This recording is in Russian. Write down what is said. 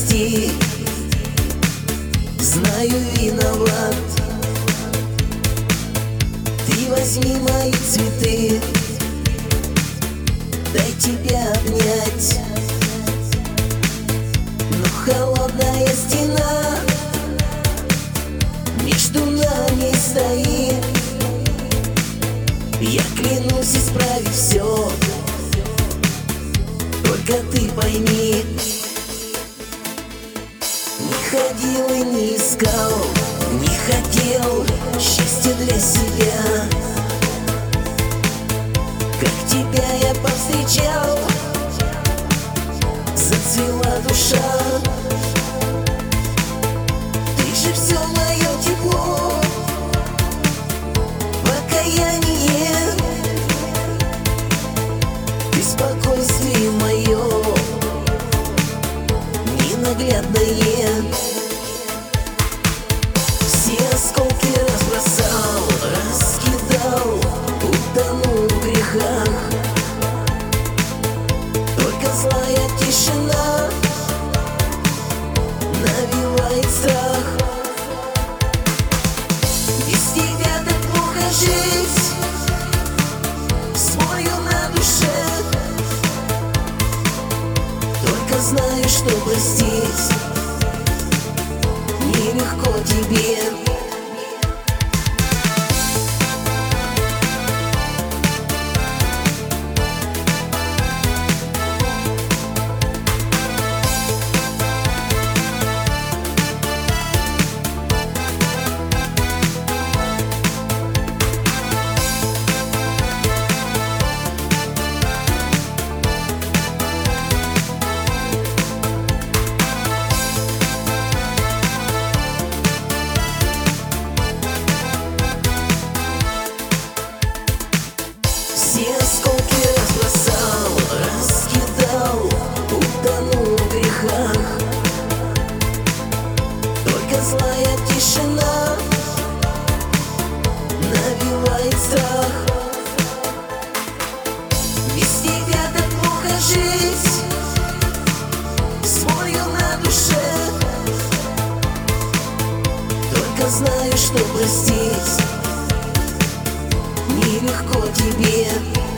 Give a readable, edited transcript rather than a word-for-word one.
прости. Знаю, виноват. Ты возьми мои цветы, дай тебя обнять. Но холодная стена между нами стоит. Я клянусь исправить все, только ты пойми. Не ходил и не искал, не хотел счастья для себя. Как тебя я повстречал, зацвела душа. Ты же все мое тепло, покаяние, ты спокойствие мое ненаглядное. Все осколки разбросал, раскидал, утонул в грехах. Только злая тишина навевает страх. Без тебя так плохо жить, с болью на душе. Только знаю, что простить нелегко тебе. Все осколки разбросал, раскидал, утонул в грехах. Только злая тишина навевает страх. Без тебя так плохо жить, с болью на душе. Только знаю, что простить нелегко тебе.